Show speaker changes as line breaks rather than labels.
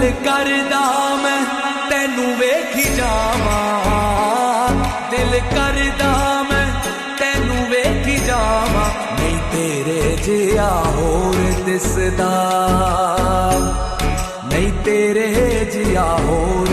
करदा मैं तेनू वेखी जावां, दिल करदा मैं तेनू वेखी जावां, नहीं तेरे जिया होर दिसदा, नहीं तेरे जिया होर